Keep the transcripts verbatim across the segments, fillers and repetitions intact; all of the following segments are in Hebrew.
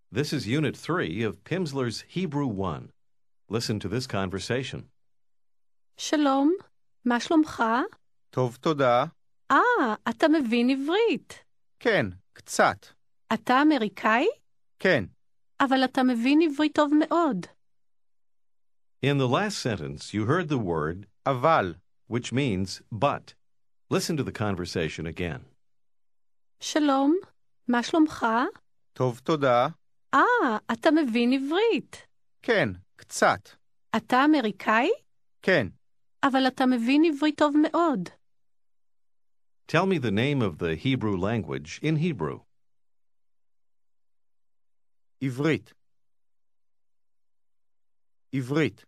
This is Unit three of Pimsleur's Hebrew one. Listen to this conversation. שלום, מה שלומך? טוב, תודה. אה, אתה מבין עברית. כן, קצת. אתה אמריקאי? כן. אבל אתה מבין עברית טוב מאוד. In the last sentence, you heard the word אבל. which means but. Listen to the conversation again. שלום, מה שלומך? טוב, תודה. אה, אתה מבין עברית. כן, קצת. אתה אמריקאי? כן. אבל אתה מבין עברית טוב מאוד. Tell me the name of the Hebrew language in Hebrew. עברית. עברית.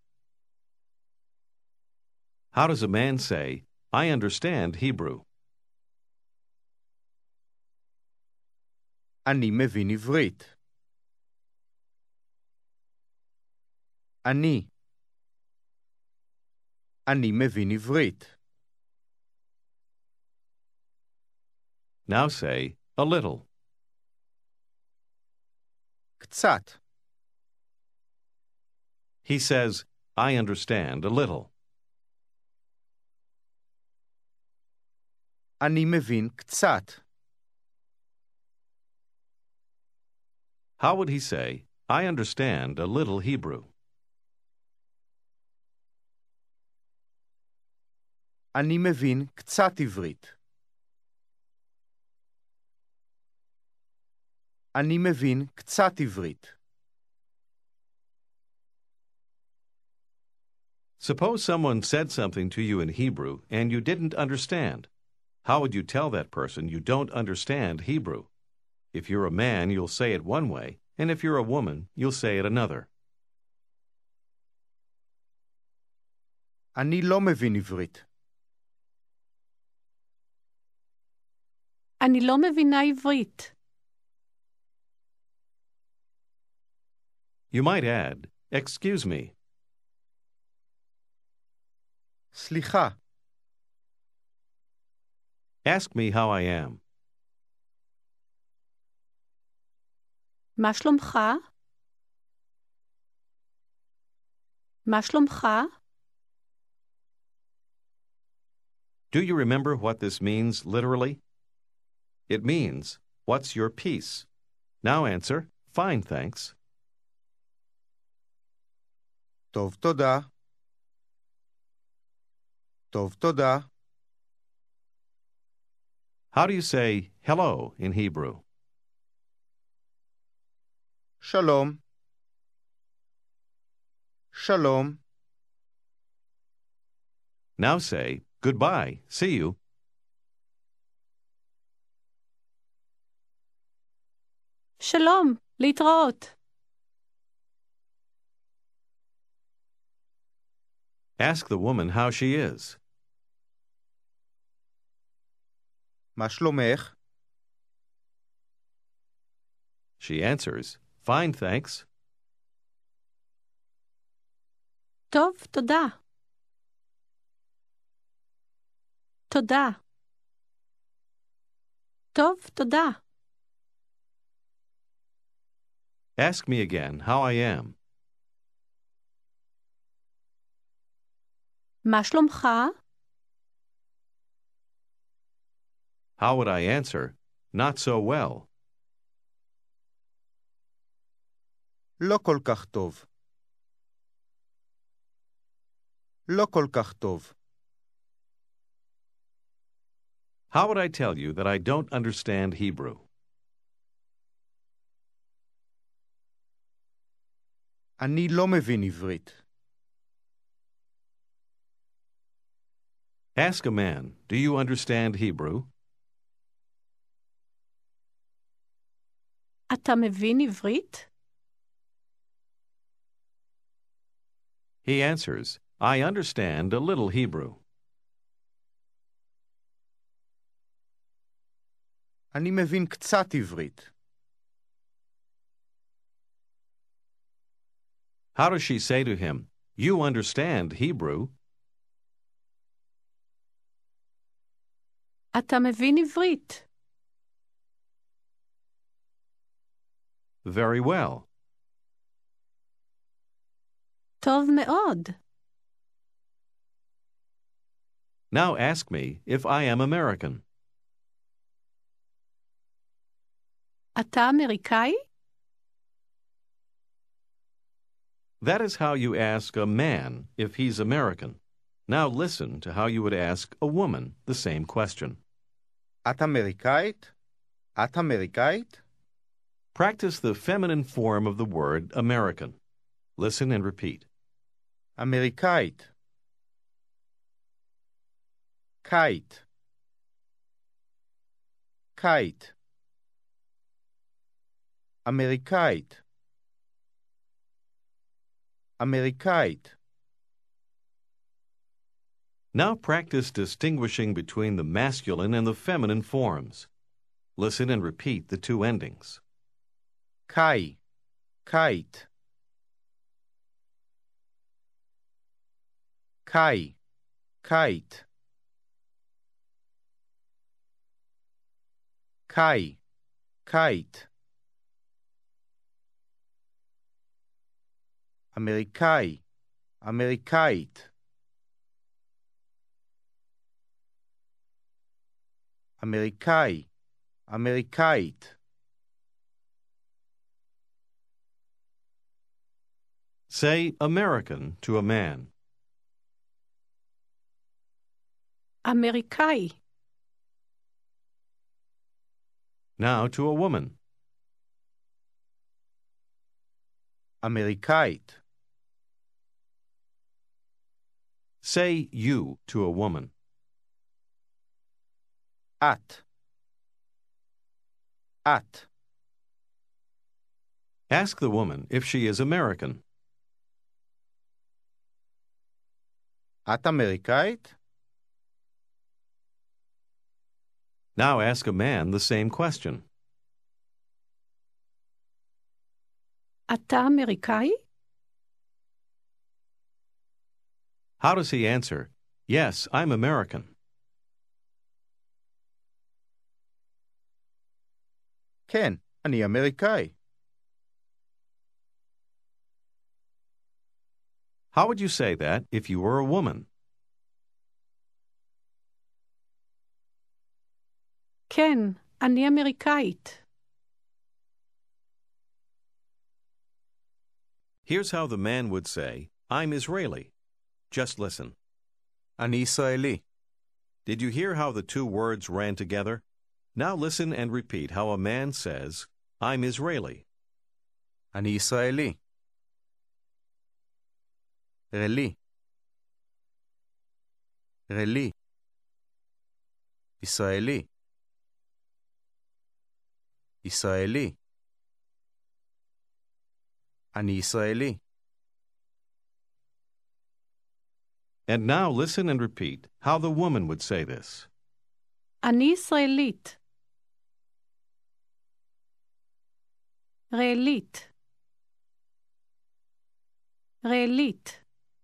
How does a man say, I understand Hebrew? אני מבין עברית. אני. אני מבין עברית. Now say, a little. קצת. He says, I understand a little. אני מבין קצת. How would he say, I understand a little Hebrew? אני מבין קצת עברית. אני מבין קצת עברית. Suppose someone said something to you in Hebrew and you didn't understand. How would you tell that person you don't understand Hebrew? If you're a man, you'll say it one way, and if you're a woman, you'll say it another. אני לא מבין עברית. אני לא מבינה עברית. You might add, excuse me. סליחה. Ask me how I am. מה שלומך? מה שלומך? Do you remember what this means literally? It means, what's your peace? Now answer, fine, thanks. טוב, תודה. טוב, תודה. How do you say hello in Hebrew? שלום. שלום. Now say, goodbye, see you. שלום, להתראות. Ask the woman how she is. מה שלומך? She answers, fine, thanks. טוב, תודה. תודה. טוב, תודה. Ask me again how I am. מה שלומך? How would I answer? Not so well. לא כל כך טוב. לא כל כך טוב. How would I tell you that I don't understand Hebrew? אני לא מבין עברית. Ask a man, do you understand Hebrew? אתה מבין עברית? He answers, I understand a little Hebrew. אני מבין קצת עברית. How does she say to him, you understand Hebrew? אתה מבין עברית. Very well. טוב מאוד. Now ask me if I am American. אתה אמריקאי? That is how you ask a man if he's American. Now listen to how you would ask a woman the same question. את אמריקאית? את אמריקאית? Practice the feminine form of the word American. Listen and repeat. אמריקאית. קיץ. קיץ. אמריקאית. אמריקאית. Now practice distinguishing between the masculine and the feminine forms. Listen and repeat the two endings. קי. קיץ. קי. קיץ. קי. קיץ. אמריקאי. אמריקאית. אמריקאי. אמריקאית. Say American to a man. אמריקאי. Now to a woman. אמריקאית. Say you to a woman. את. את. Ask the woman if she is American. את אמריקאית? Now ask a man the same question. אתה אמריקאי? How does he answer? Yes, I'm American. כן, אני אמריקאי. How would you say that if you were a woman? כן, אני אמריקאית. Here's how the man would say, I'm Israeli. Just listen. אני ישראלי. Did you hear how the two words ran together? Now listen and repeat how a man says, I'm Israeli. אני ישראלי. רלי. רלי. ישראלי. ישראלי. אני ישראלי. And now listen and repeat how the woman would say this. אני ישראלית. רעלית. רעלית.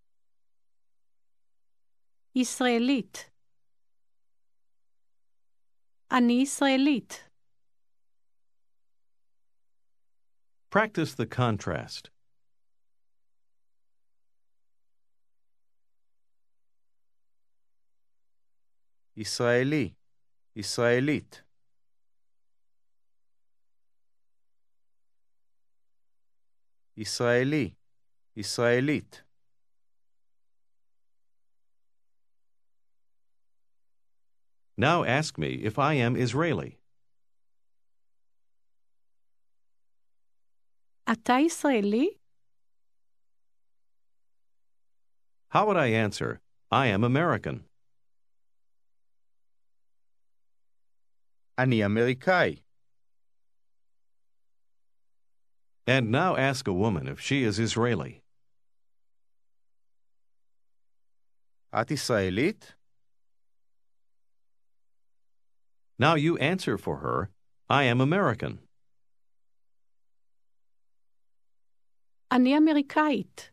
ישראלית. אני ישראלית. Practice the contrast. ישראלי. ישראלית. ישראלי. ישראלית. Now ask me if I am Israeli. אתה ישראלי? How would I answer? I am American. אני אמריקאי. And now ask a woman if she is Israeli. את ישראלית? Now you answer for her, I am American. אני אמריקאית.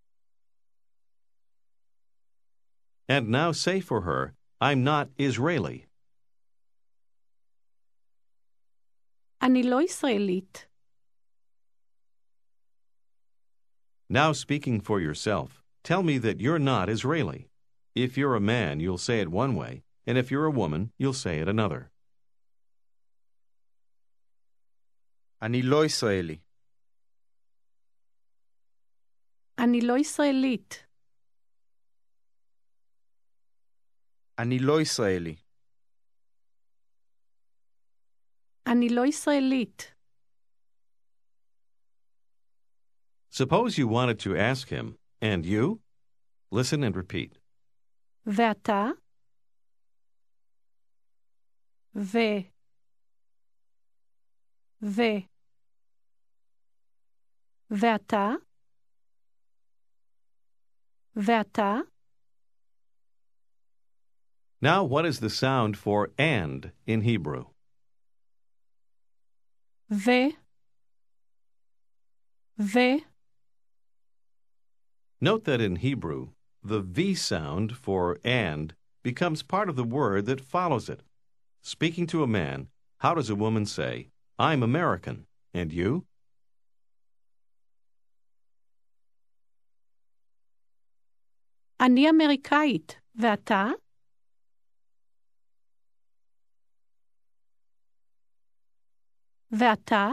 And now say for her, I'm not Israeli. אני לא ישראלית. Now speaking for yourself, tell me that you're not Israeli. If you're a man, you'll say it one way, and if you're a woman, you'll say it another. אני לא ישראלי. אני לא ישראלית. אני לא ישראלי. אני לא ישראלית. Suppose you wanted to ask him, and you? Listen and repeat. ואתה? ו... ו... ואתה? ואתה? Now, what is the sound for and in Hebrew? ו... ו... Note that in Hebrew, the V sound for and becomes part of the word that follows it. Speaking to a man, how does a woman say, I'm American, and you? אני אמריקאית. ואתה? ואתה?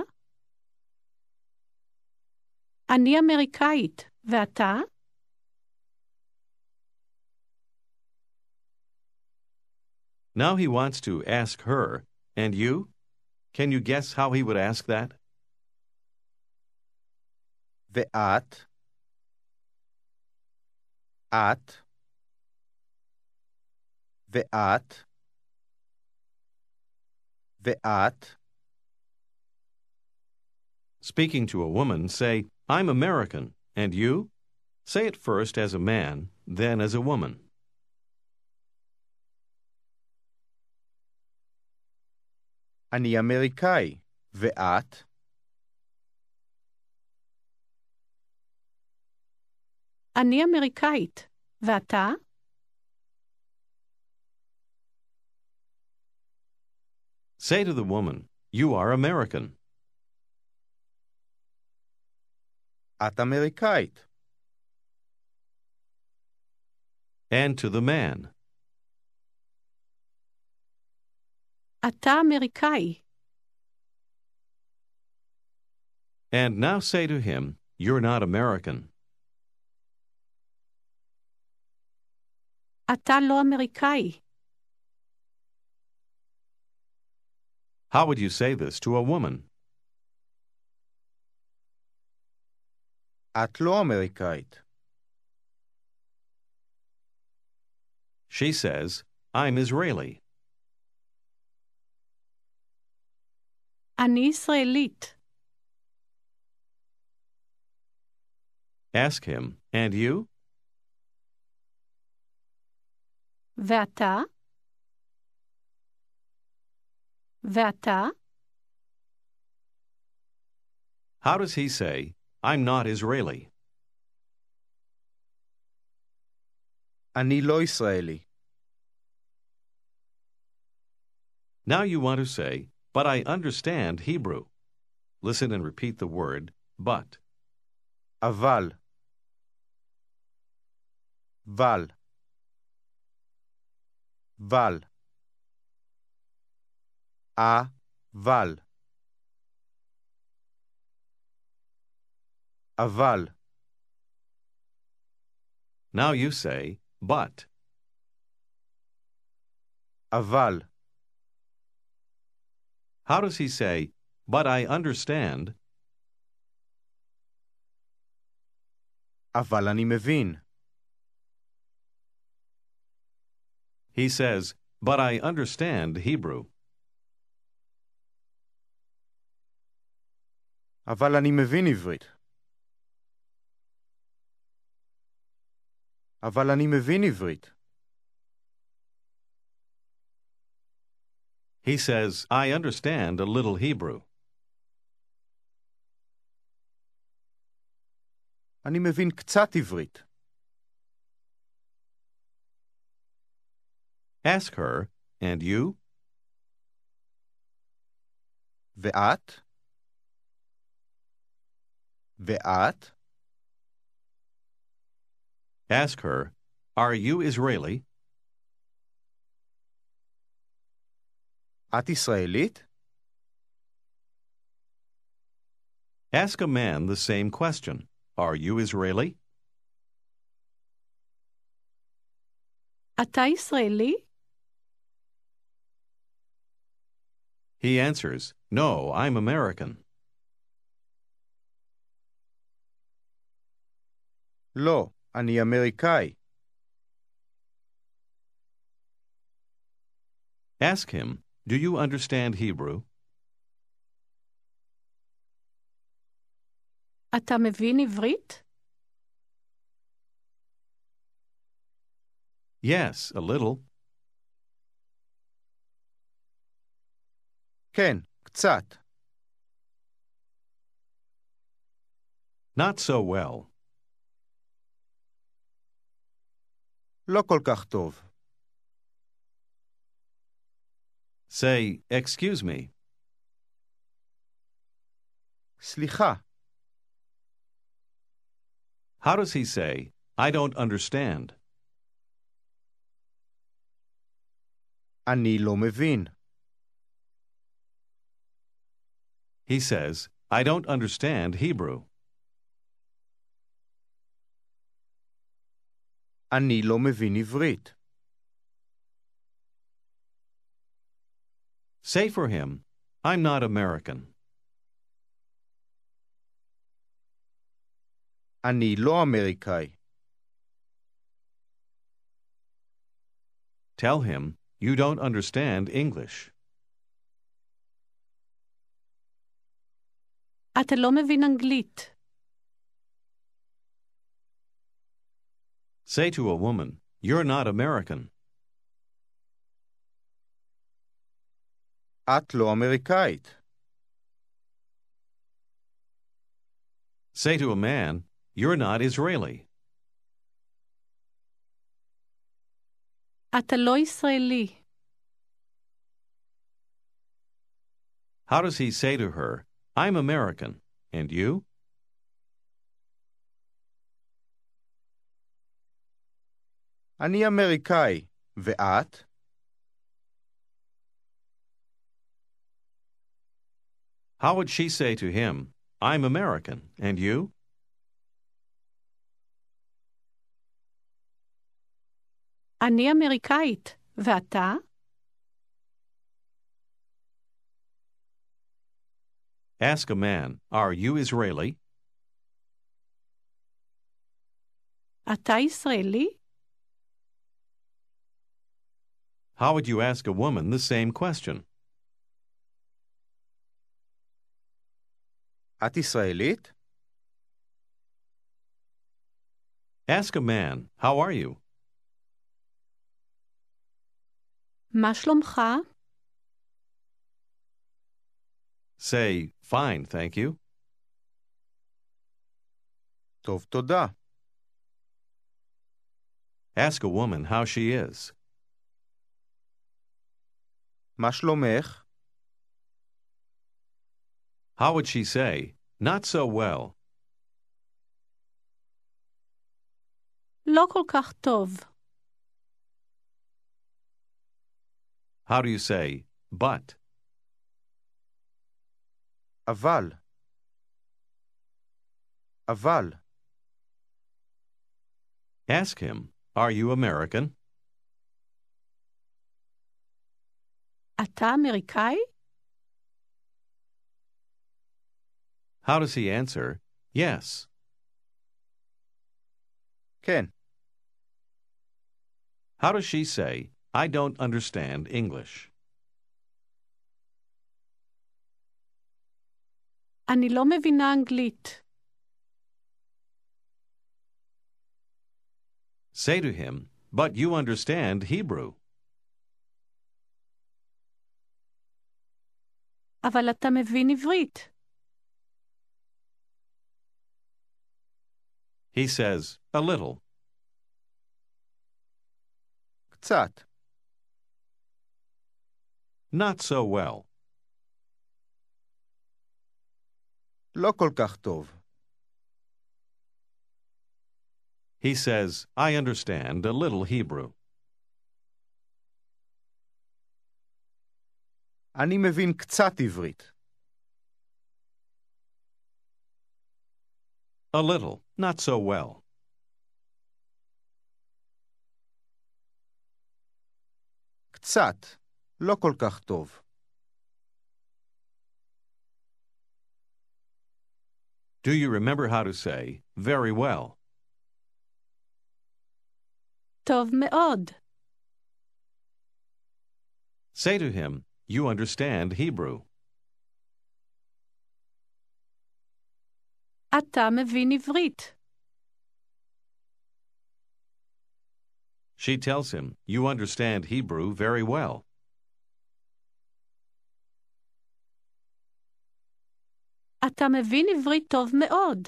אני אמריקאית. ואתה? Now he wants to ask her, and you? Can you guess how he would ask that? ואת? את? ואת? ואת? Speaking to a woman, say, I'm American, and you? Say it first as a man, then as a woman. אני אמריקאי. ואת? אני אמריקאית. ואתה? Say to the woman, you are American. את אמריקאית. And to the man, אתה אמריקאי. and now say to him, you're not American. אתה לא אמריקאי. How would you say this to a woman? את לא אמריקאית. She says, I'm Israeli. אני ישראלית. Ask him, and you? ואתה? ואתה? How does he say, I'm not Israeli? אני לא ישראלי. Now you want to say, but I understand Hebrew. Listen and repeat the word, but. אבל. אבל. אבל. אבל. אבל. Now you say, but. אבל. How does he say, but I understand? אבל אני מבין. He says, but I understand Hebrew. אבל אני מבין עברית. אבל אני מבין עברית. He says, I understand a little Hebrew. אני מבין קצת עברית. Ask her, and you? ואת? ואת? Ask her, Are you Israeli? את ישראלית? Ask a man the same question. Are you Israeli? אתה ישראלי? He answers, No, I'm American. לא, אני אמריקאי. Ask him, Do you understand Hebrew? אתה מבין עברית? Yes, a little. כן, קצת. Not so well. לא כל כך טוב. Say, Excuse me. סליחה. How does he say, I don't understand? אני לא מבין. He says, I don't understand Hebrew. אני לא מבין עברית. Say for him, I'm not American. אני לא אמריקאי. Tell him, You don't understand English. אתה לא מבין אנגלית. Say to a woman, You're not American. את לא אמריקאית. Say to a man, You're not Israeli. אתה לא ישראלי. How does he say to her, I'm American, and you? אני אמריקאי. ואת? How would she say to him, I'm American, and you? אני אמריקאית. ואתה? Ask a man, Are you Israeli? אתה ישראלי? How would you ask a woman the same question? את ישראלית? Ask a man, How are you? מה שלומך? Say, Fine, thank you. טוב, תודה. Ask a woman how she is. מה שלומך? How would she say, Not so well? לא כל כך טוב. How do you say, But? אבל. אבל. Ask him, Are you American? אתה אמריקאי? How does he answer, Yes? כן. How does she say, I don't understand English? אני לא מבינה אנגלית. Say to him, But you understand Hebrew. אבל אתה מבין עברית. He says, A little. קצת. Not so well. לא כל כך טוב. He says, I understand a little Hebrew. אני מבין קצת עברית. A little, not so well. קצת, לא כל כך טוב. Do you remember how to say, very well? טוב מאוד. Say to him, you understand Hebrew. אתה מבין עברית. She tells him, you understand Hebrew very well. אתה מבין עברית טוב מאוד.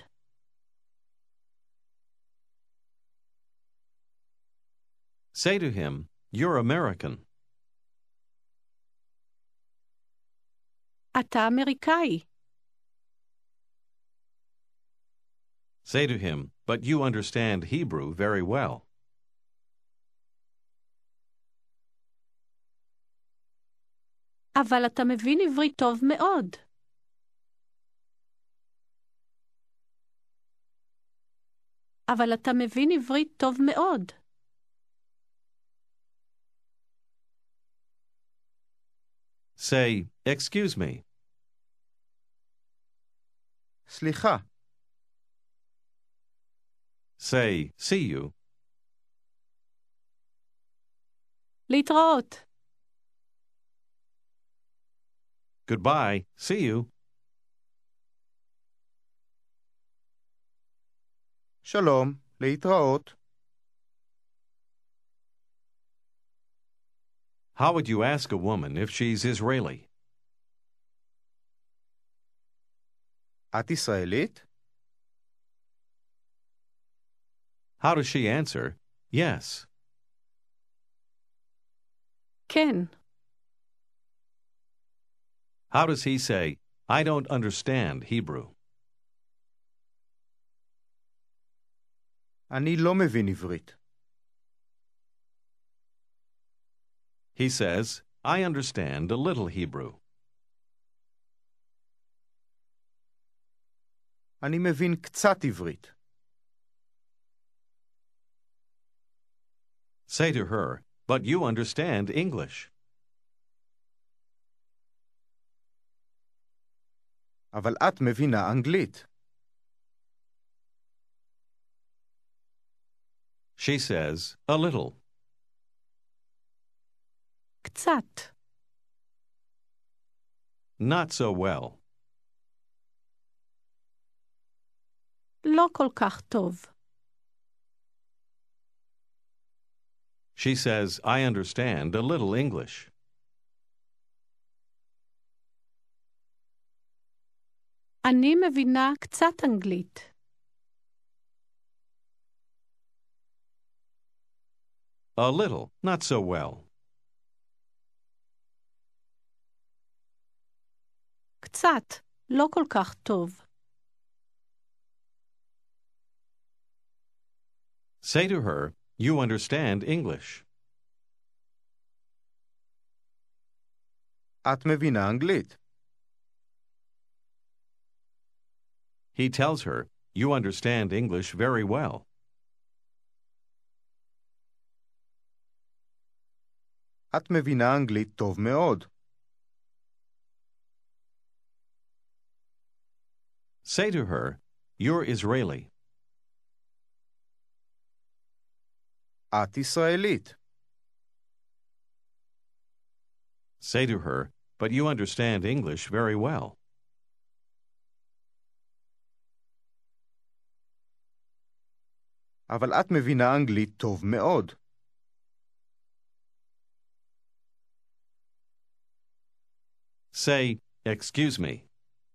Say to him, you're American. אתה אמריקאי. Say to him, but you understand Hebrew very well. אבל אתה מבין עברית טוב מאוד. אבל אתה מבין עברית טוב מאוד. Say, excuse me. סליחה. Say, see you. להתראות. Goodbye, see you. שלום, להתראות. How would you ask a woman if she's Israeli? את ישראלית? How does she answer, yes? כן. How does he say, I don't understand Hebrew? אני לא מבין עברית. He says, I understand a little Hebrew. אני מבין קצת עברית. Say to her, but you understand English. אבל את מבינה אנגלית. She says, a little. קצת. Not so well. לא כל כך טוב. She says, I understand a little English. אני מבינה קצת אנגלית. A little, not so well. קצת, לא כל כך טוב. Say to her, you understand English. את מבינה אנגלית. He tells her, you understand English very well. את מבינה אנגלית טוב מאוד. Say to her, you're Israeli. את ישראלית. Say to her, but you understand English very well. אבל את מבינה אנגלית טוב מאוד. Say, excuse me.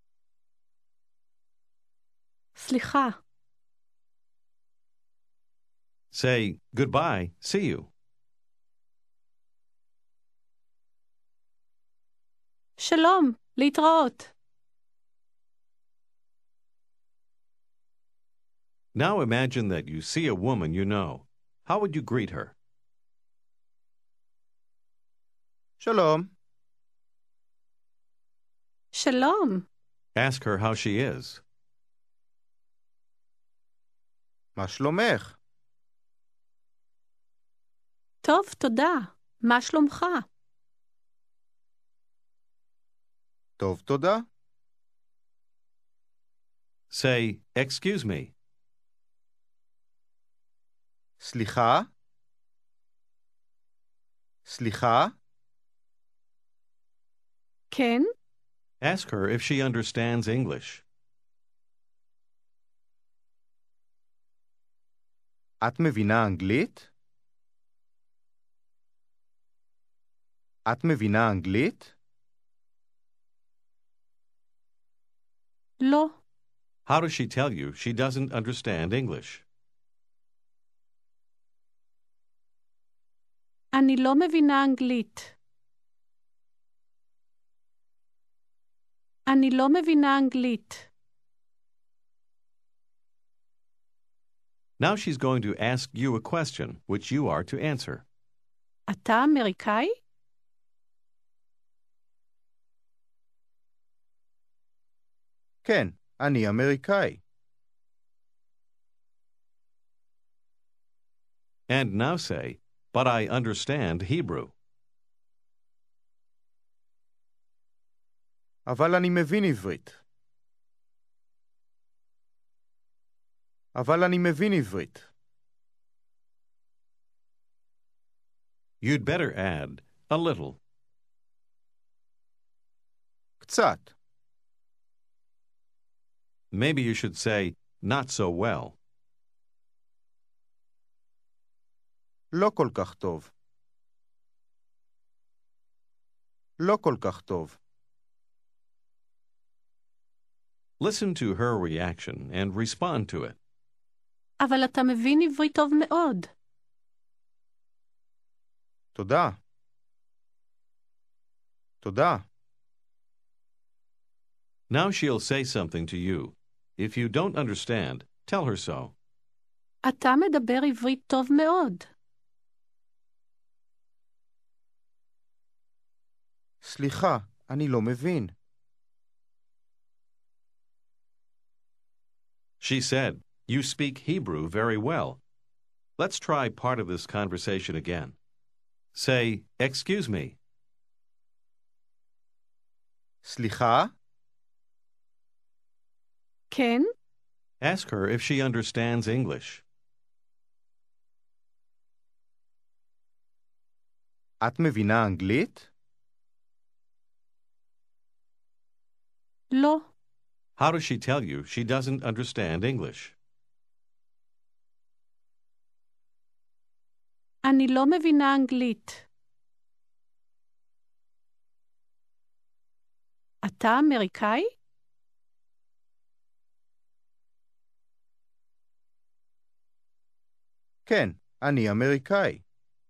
סליחה. Say, goodbye, see you. שלום, להתראות. Now imagine that you see a woman you know. How would you greet her? שלום. שלום. Ask her how she is. מה שלומך? טוב, תודה. מה שלומך? טוב, תודה. Say, excuse me. סליחה? סליחה? כן? Ask her if she understands English. את מבינה אנגלית? את מבינה אנגלית? לא. How does she tell you she doesn't understand English? אני לא מבינה אנגלית. אני לא מבינה אנגלית. Now she's going to ask you a question, which you are to answer. אתה אמריקאי? כן, אני אמריקאי. And now say, but I understand Hebrew. אבל אני מבין עברית. אבל אני מבין עברית. You'd better add a little. קצת. Maybe you should say, not so well. לא כל כך טוב. לא כל כך טוב. Listen to her reaction and respond to it. אבל אתה מבין עברית טוב מאוד. תודה. תודה. Now she'll say something to you. If you don't understand, tell her so. אתה מדבר עברית טוב מאוד. סליחה, אני לא מבין. She said, you speak Hebrew very well. Let's try part of this conversation again. Say, excuse me. סליחה? כן? Ask her if she understands English. את מבינה אנגלית? לא. How does she tell you she doesn't understand English? אני לא מבינה אנגלית. אתה אמריקאי? כן, אני אמריקאי.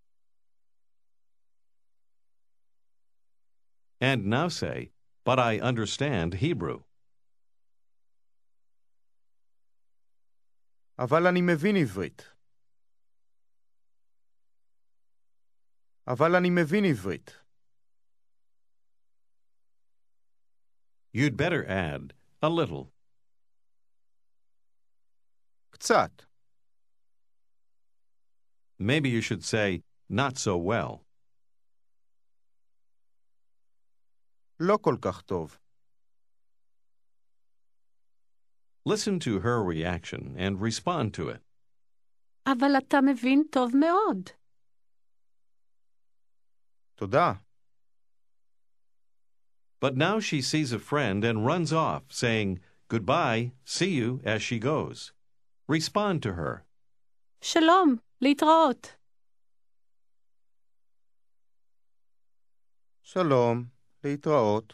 And now say, but I understand Hebrew. אבל אני מבין עברית. אבל אני מבין עברית. You'd better add a little. קצת. Maybe you should say, not so well. לא כל כך טוב. Listen to her reaction and respond to it. אבל אתה מבין טוב מאוד. תודה. But now she sees a friend and runs off, saying, goodbye, see you, as she goes. Respond to her. שלום, להתראות. שלום, להתראות.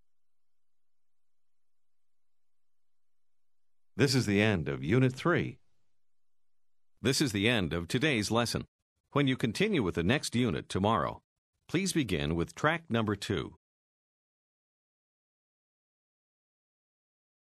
This is the end of Unit three. This is the end of today's lesson. When you continue with the next unit tomorrow, please begin with track number two.